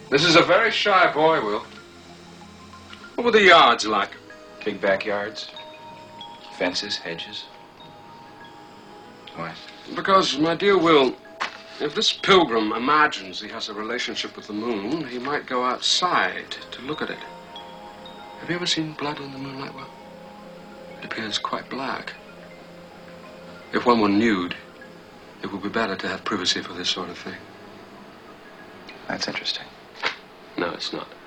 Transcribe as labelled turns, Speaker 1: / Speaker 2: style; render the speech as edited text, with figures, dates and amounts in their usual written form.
Speaker 1: This is a very shy boy, Will. What were the yards like?
Speaker 2: Big backyards. Fences, hedges. Why?
Speaker 1: Because, my dear Will, if this pilgrim imagines he has a relationship with the moon, he might go outside to look at it. Have you ever seen blood in the moonlight, Will? It appears quite black. If one were nude, it would be better to have privacy for this sort of thing.
Speaker 2: That's interesting.
Speaker 1: No, it's not.